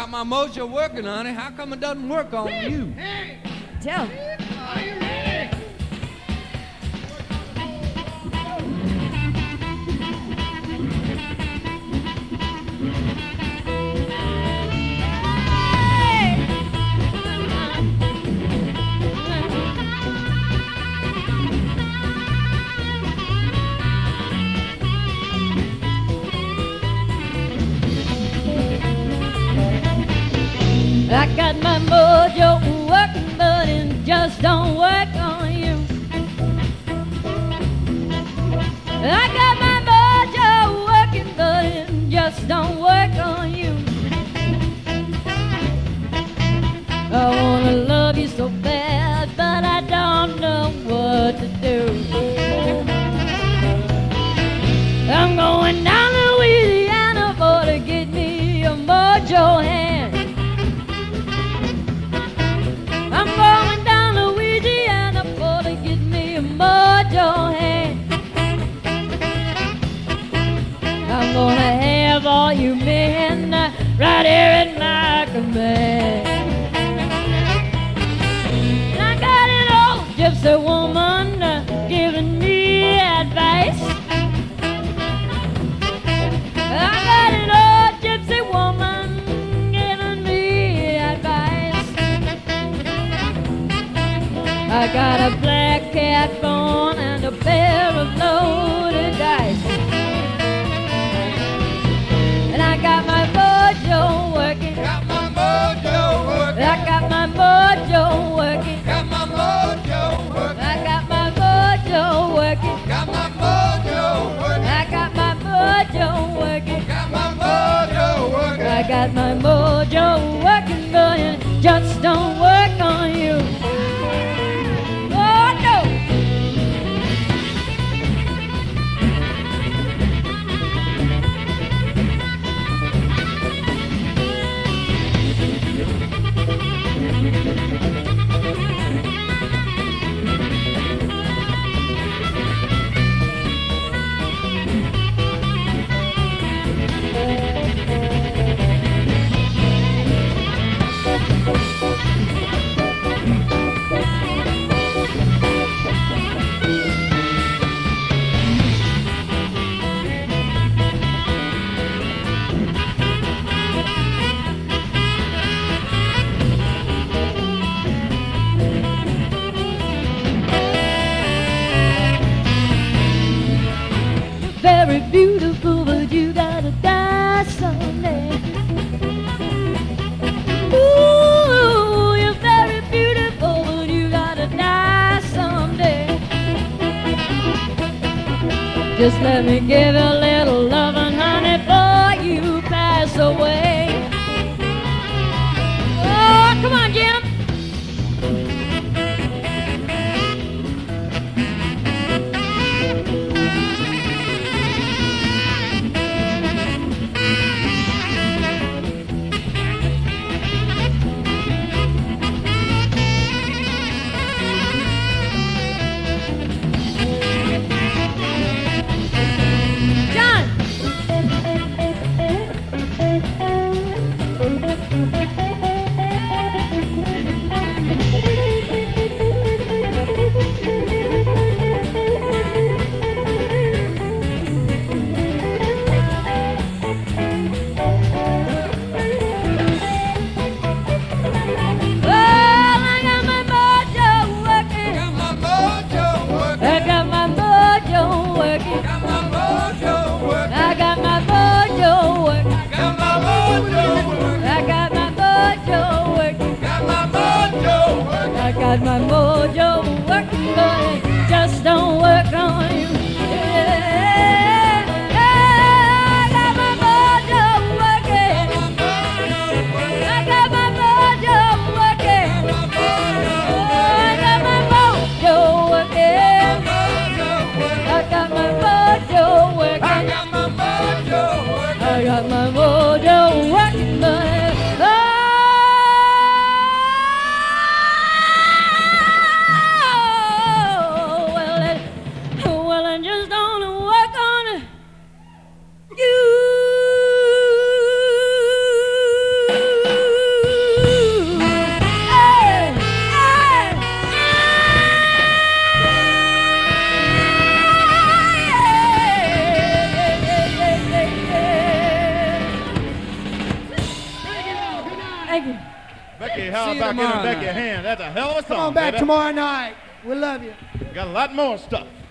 got my mojo working, honey. How come it doesn't work on you? Tell me. Are you ready? I got my mojo working, but it just don't work on you. I got my mojo working, but it just don't work on you. I wanna love you so bad, but I don't know what to do. I'm going down to Louisiana for to get me a mojo hand. I'm going down to Louisiana for to get me a mojo hand. I'm gonna have all you men right here at my command. And I got an old gypsy woman giving me advice. I got an old gypsy woman giving me advice. I got a black cat bone and a pair of loaded dice. And I got my mojo working. Got my mojo working. I got my mojo working. Got my mojo working. I got my mojo working. Got my mojo working. I got my mojo working. Got my mojo working. I got my mojo working, but it just don't work on you. Oh no! Very beautiful, but you gotta die someday. Ooh, you're very beautiful, but you gotta die someday. Just let me give you a little loving, honey, before you pass away. Oh, come on, Jim. Got my mojo working, but it just don't work on you. Yeah, I got my mojo working. I got my mojo working. I got my mojo working. I got my mojo working. I got my mojo working. I got my mojo working, but Thank you. Becky, how See you about giving tomorrow Becky a night. hand? That's a hell of a song. Come on back baby. tomorrow night. We love you. Got a lot more stuff.